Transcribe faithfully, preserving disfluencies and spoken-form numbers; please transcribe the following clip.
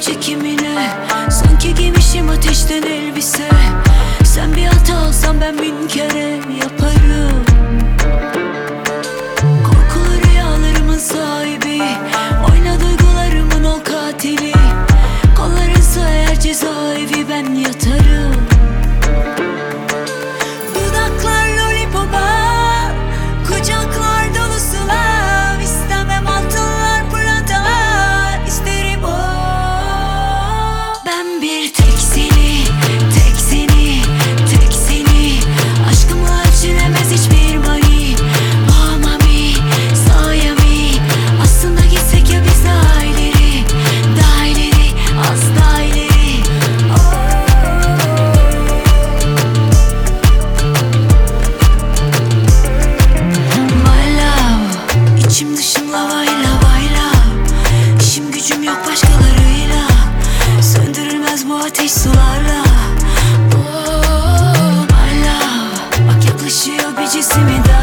çekimine, sanki giymişim ateşten elbise. Sen bir hata alsan ben bin kere yaparım. Korkulu rüyalarımın sahibi, oyna duygularımın ol katili. Kollarınsa eğer cezaevi ben yatarım. Dudaklar lollipopa, kucaklar dolusu lav. İstemem altınlar pırlantalar, isterim o. Ben bir tek seni, tek seni, tek seni. Aşkımla ölçülemez hiçbir mani. Oh mami, sayami. Aslında gitsek ya biz daha ileri, daha ileri, az daha ileri. Oh. My love, içim dışım lavayla bayla. İşim gücüm yok başkalarıyla, söndürülmez bu ateş sularla. Oh my love, bak yaklaşıyor bir cisimi daha.